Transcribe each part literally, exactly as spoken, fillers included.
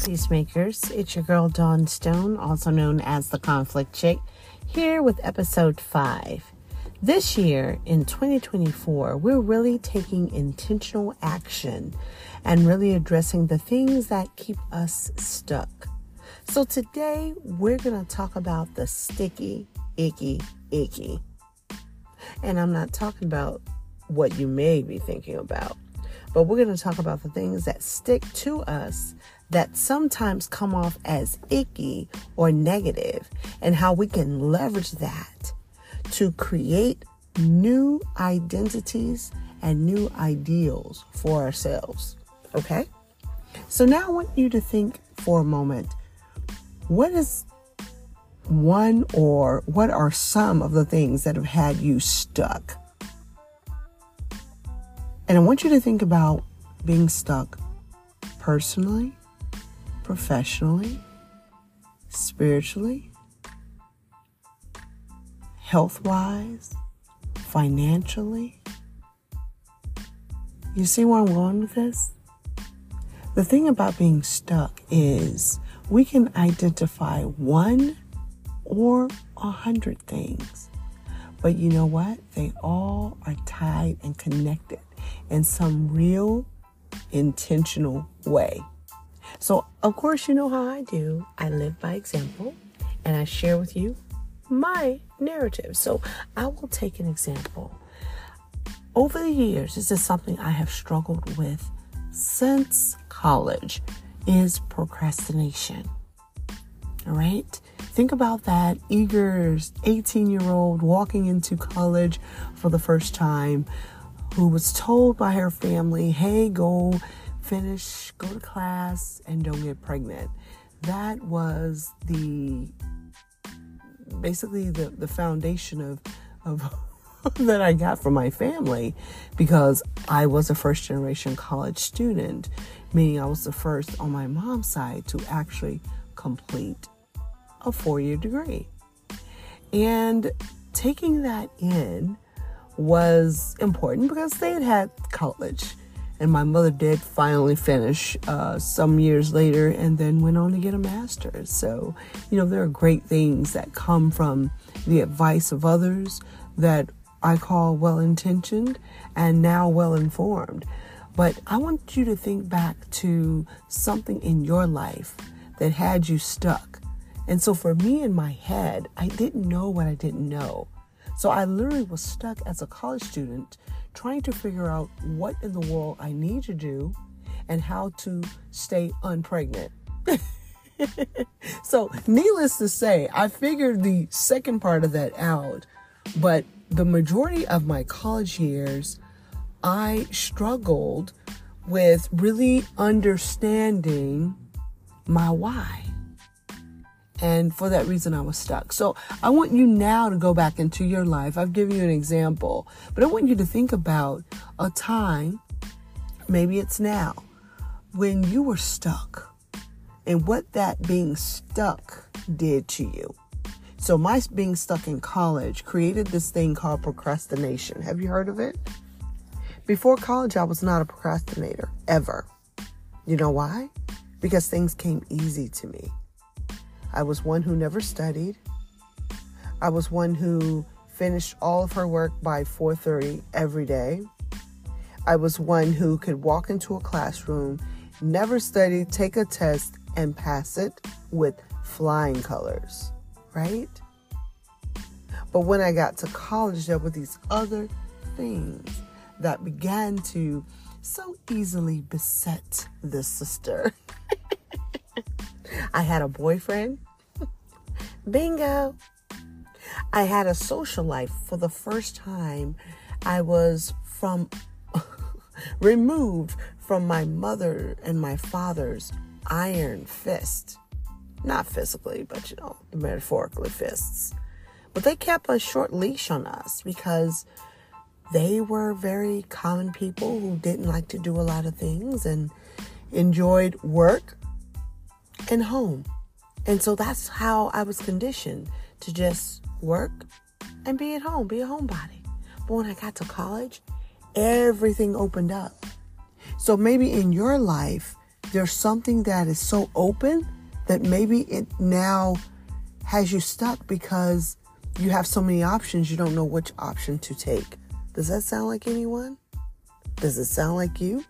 Peacemakers. It's your girl Dawn Stone, also known as the Conflict Chick, here with episode five. This year, in twenty twenty-four, we're really taking intentional action and really addressing the things that keep us stuck. So today, we're going to talk about the sticky, icky, icky. And I'm not talking about what you may be thinking about, but we're going to talk about the things that stick to us that sometimes come off as icky or negative, and how we can leverage that to create new identities and new ideals for ourselves. Okay? So now I want you to think for a moment, what is one or what are some of the things that have had you stuck? And I want you to think about being stuck personally, professionally, spiritually, health-wise, financially. You see where I'm going with this? The thing about being stuck is we can identify one or a hundred things. But you know what? They all are tied and connected in some real intentional way. So, of course, you know how I do. I live by example, and I share with you my narrative. So I will take an example. Over the years, this is something I have struggled with since college, is procrastination. All right? Think about that eager eighteen-year-old walking into college for the first time, who was told by her family, hey, go finish, go to class, and don't get pregnant. That was the, basically the, the foundation of, of that I got from my family, because I was a first generation college student, meaning I was the first on my mom's side to actually complete a four-year degree. And taking that in was important because they had had college. And my mother did finally finish uh, some years later and then went on to get a master's. So, you know, there are great things that come from the advice of others that I call well-intentioned and now well-informed. But I want you to think back to something in your life that had you stuck. And so for me in my head, I didn't know what I didn't know. So I literally was stuck as a college student trying to figure out what in the world I need to do and how to stay unpregnant. So needless to say, I figured the second part of that out, but the majority of my college years, I struggled with really understanding my why. And for that reason, I was stuck. So I want you now to go back into your life. I've given you an example, but I want you to think about a time, maybe it's now, when you were stuck and what that being stuck did to you. So my being stuck in college created this thing called procrastination. Have you heard of it? Before college, I was not a procrastinator, ever. You know why? Because things came easy to me. I was one who never studied. I was one who finished all of her work by four thirty every day. I was one who could walk into a classroom, never study, take a test, and pass it with flying colors, right? But when I got to college, there were these other things that began to so easily beset this sister. I had a boyfriend. Bingo. I had a social life for the first time. I was from removed from my mother and my father's iron fist. Not physically, but, you know, metaphorically fists. But they kept a short leash on us because they were very common people who didn't like to do a lot of things and enjoyed work and home. And so that's how I was conditioned to just work and be at home, be a homebody. But when I got to college, everything opened up. So maybe in your life, there's something that is so open that maybe it now has you stuck because you have so many options, you don't know which option to take. Does that sound like anyone? Does it sound like you?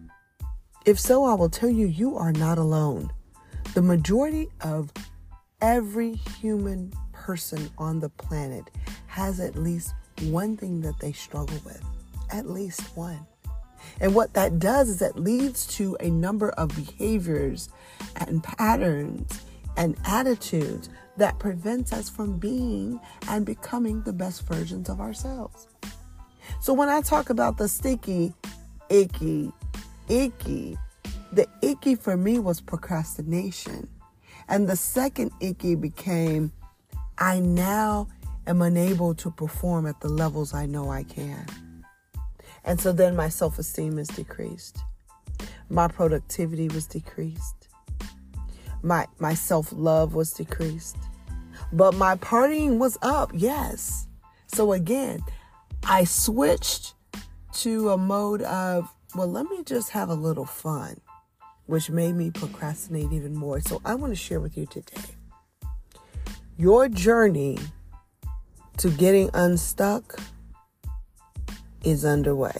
If so, I will tell you, you are not alone. The majority of every human person on the planet has at least one thing that they struggle with. At least one. And what that does is that leads to a number of behaviors and patterns and attitudes that prevents us from being and becoming the best versions of ourselves. So when I talk about the sticky, icky, icky, the icky for me was procrastination. And the second icky became, I now am unable to perform at the levels I know I can. And so then my self-esteem is decreased. My productivity was decreased. My, my self-love was decreased. But my partying was up, yes. So again, I switched to a mode of, well, let me just have a little fun, which made me procrastinate even more. So I want to share with you today. Your journey to getting unstuck is underway.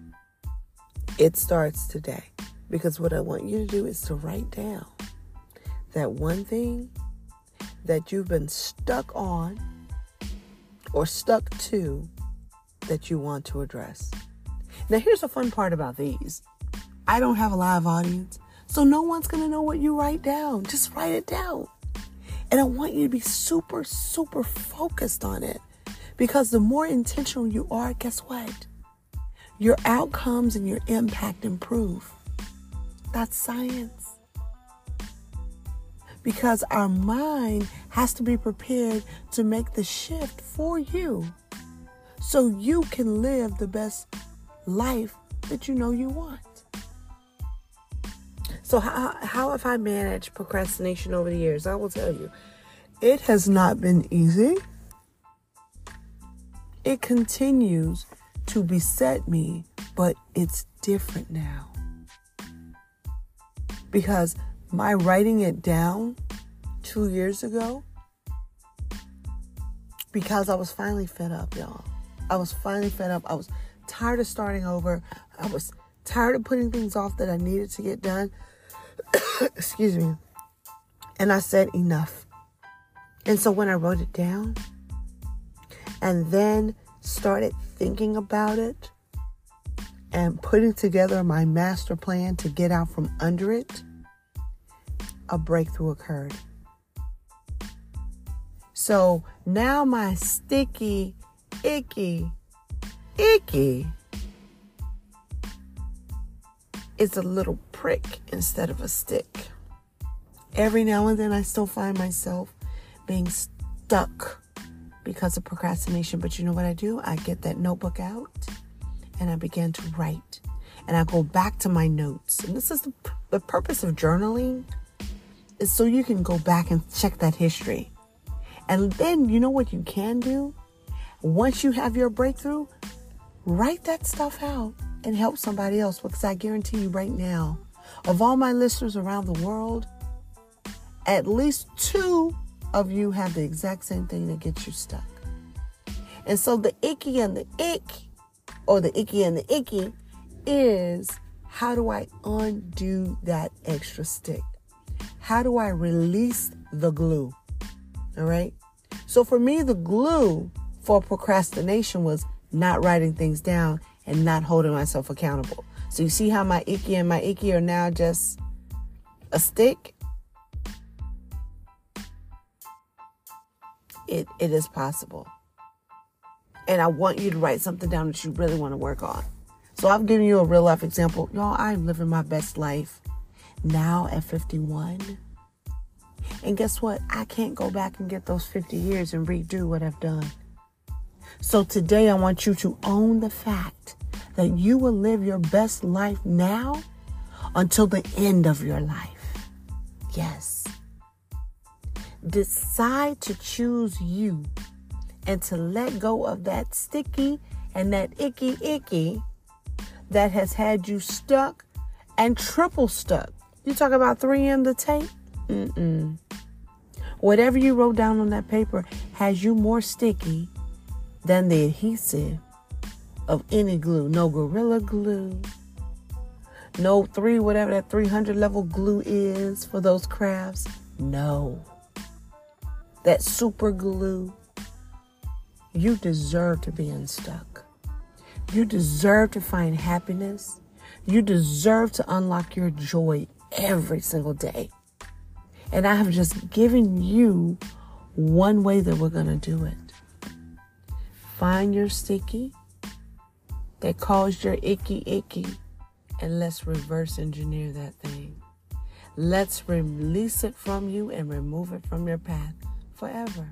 It starts today. Because what I want you to do is to write down that one thing that you've been stuck on or stuck to that you want to address. Now, here's the fun part about these. I don't have a live audience, so no one's going to know what you write down. Just write it down. And I want you to be super, super focused on it. Because the more intentional you are, guess what? Your outcomes and your impact improve. That's science. Because our mind has to be prepared to make the shift for you so you can live the best life that you know you want. So how, how have I managed procrastination over the years? I will tell you, it has not been easy. It continues to beset me, but it's different now. Because my writing it down two years ago, because I was finally fed up, y'all. I was finally fed up. I was tired of starting over. I was tired of putting things off that I needed to get done. Excuse me. And I said enough. And so when I wrote it down and then started thinking about it and putting together my master plan to get out from under it, a breakthrough occurred. So now my sticky, icky, icky is a little prick instead of a stick. Every now and then I still find myself being stuck because of procrastination. But you know what I do? I get that notebook out and I begin to write. And I go back to my notes. And this is the, the purpose of journaling, is so you can go back and check that history. And then you know what you can do? Once you have your breakthrough, write that stuff out and help somebody else. Because I guarantee you right now, of all my listeners around the world, at least two of you have the exact same thing that gets you stuck. And so the icky and the ick, or the icky and the icky, is how do I undo that extra stick? How do I release the glue? All right. So for me, the glue for procrastination was not writing things down and not holding myself accountable. So you see how my icky and my icky are now just a stick? It, it is possible. And I want you to write something down that you really want to work on. So I've given you a real life example. Y'all, I'm living my best life now at fifty-one. And guess what? I can't go back and get those fifty years and redo what I've done. So today I want you to own the fact that you will live your best life now until the end of your life. Yes. Decide to choose you and to let go of that sticky and that icky icky that has had you stuck and triple stuck. You talk about three M the tape? Mm-mm. Whatever you wrote down on that paper has you more sticky than the adhesive of any glue. No Gorilla Glue. No three, whatever that three hundred level glue is for those crafts. No. That super glue. You deserve to be unstuck. You deserve to find happiness. You deserve to unlock your joy every single day. And I have just given you one way that we're going to do it. Find your sticky that caused your icky icky, and let's reverse engineer that thing. Let's release it from you and remove it from your path forever.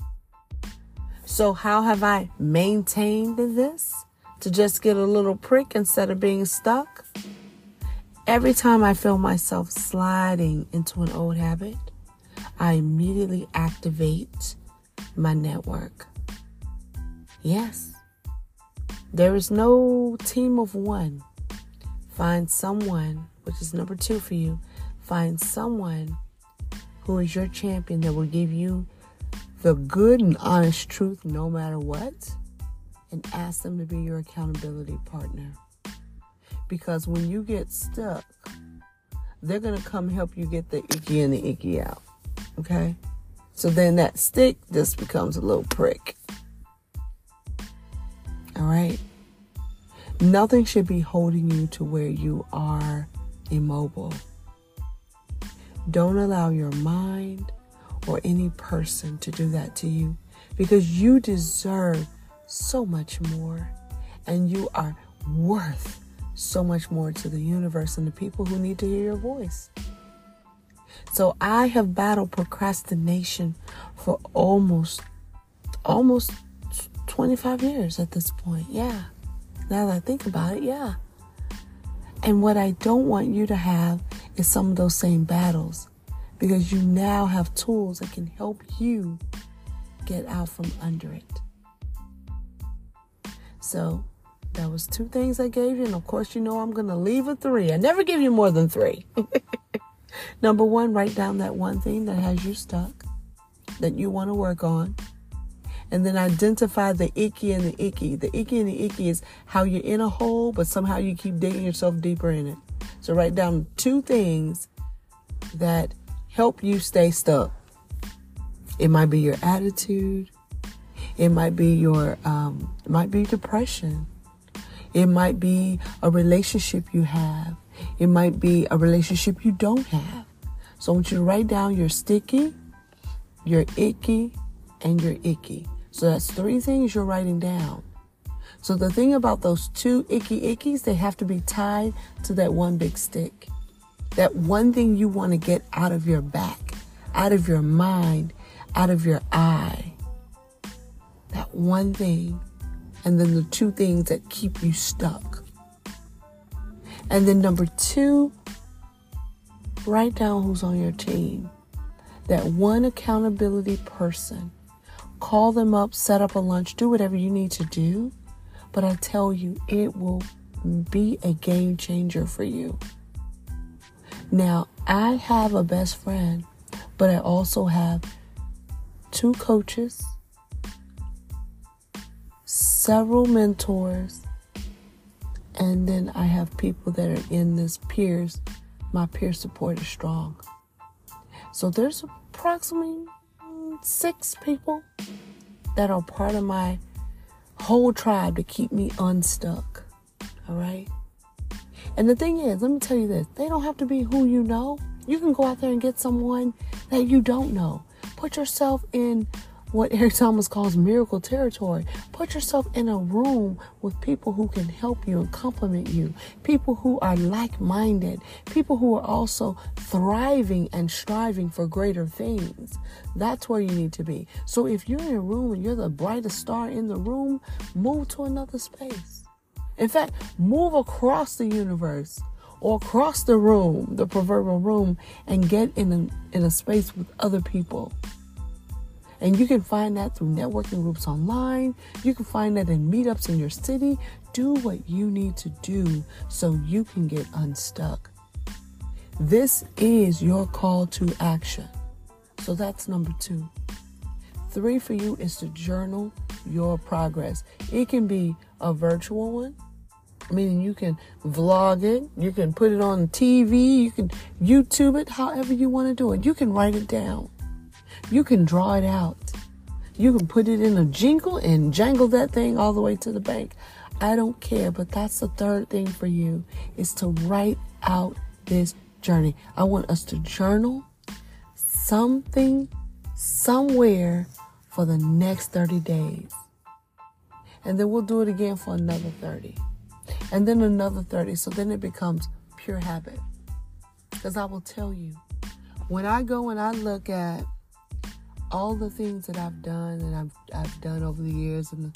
So how have I maintained this? To just get a little prick instead of being stuck? Every time I feel myself sliding into an old habit, I immediately activate my network. Yes, there is no team of one. Find someone, which is number two for you, find someone who is your champion that will give you the good and honest truth no matter what, and ask them to be your accountability partner. Because when you get stuck, they're going to come help you get the icky and the icky out. Okay? So then that stick just becomes a little prick. All right? Nothing should be holding you to where you are immobile. Don't allow your mind or any person to do that to you, because you deserve so much more, and you are worth so much more to the universe and the people who need to hear your voice. So I have battled procrastination for almost almost twenty-five years at this point. Yeah. Now that I think about it, yeah. And what I don't want you to have is some of those same battles, because you now have tools that can help you get out from under it. So that was two things I gave you. And of course, you know I'm going to leave a three. I never give you more than three. Number one, write down that one thing that has you stuck, that you want to work on. And then identify the icky and the icky. The icky and the icky is how you're in a hole, but somehow you keep digging yourself deeper in it. So write down two things that help you stay stuck. It might be your attitude. It might be your, um, it might be depression. It might be a relationship you have. It might be a relationship you don't have. So I want you to write down your sticky, your icky, and your icky. So that's three things you're writing down. So the thing about those two icky ickies, they have to be tied to that one big stick. That one thing you want to get out of your back, out of your mind, out of your eye. That one thing. And then the two things that keep you stuck. And then number two, write down who's on your team. That one accountability person. Call them up, set up a lunch, do whatever you need to do. But I tell you, it will be a game changer for you. Now, I have a best friend, but I also have two coaches, several mentors, and then I have people that are in this peers. My peer support is strong. So there's approximately six people that are part of my whole tribe to keep me unstuck. All right? And the thing is, let me tell you this. They don't have to be who you know. You can go out there and get someone that you don't know. Put yourself in what Eric Thomas calls miracle territory. Put yourself in a room with people who can help you and compliment you. People who are like-minded. People who are also thriving and striving for greater things. That's where you need to be. So if you're in a room and you're the brightest star in the room, move to another space. In fact, move across the universe or across the room, the proverbial room, and get in a, in a space with other people. And you can find that through networking groups online. You can find that in meetups in your city. Do what you need to do so you can get unstuck. This is your call to action. So that's number two. Three for you is to journal your progress. It can be a virtual one, meaning you can vlog it, you can put it on T V, you can YouTube it, however you want to do it. You can write it down. You can draw it out. You can put it in a jingle and jangle that thing all the way to the bank. I don't care, but that's the third thing for you, is to write out this journey. I want us to journal something somewhere for the next thirty days. And then we'll do it again for another thirty. And then another thirty. So then it becomes pure habit. Because I will tell you, when I go and I look at all the things that I've done and I've I've done over the years, and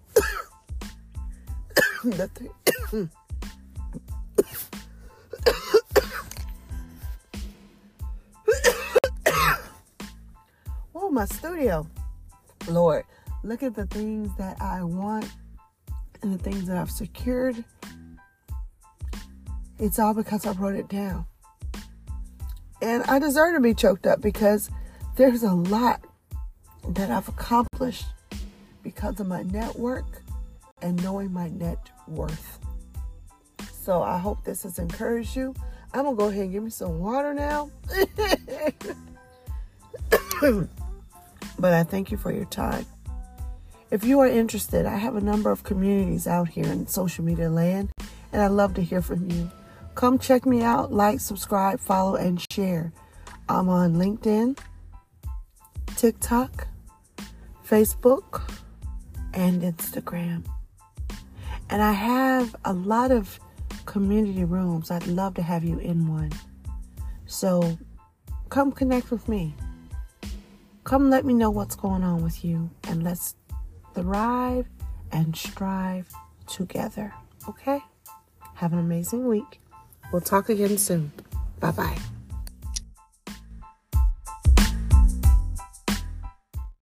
the, the thing, oh, my studio, Lord, look at the things that I want and the things that I've secured. It's all because I wrote it down. And I deserve to be choked up because there's a lot that I've accomplished because of my network and knowing my net worth. So I hope this has encouraged you. I'm going to go ahead and give me some water now. But I thank you for your time. If you are interested, I have a number of communities out here in social media land, and I'd love to hear from you. Come check me out, like, subscribe, follow, and share. I'm on LinkedIn, TikTok, Facebook, and Instagram. And I have a lot of community rooms. I'd love to have you in one. So come connect with me. Come let me know what's going on with you, and let's thrive and strive together. Okay? Have an amazing week. We'll talk again soon. Bye-bye.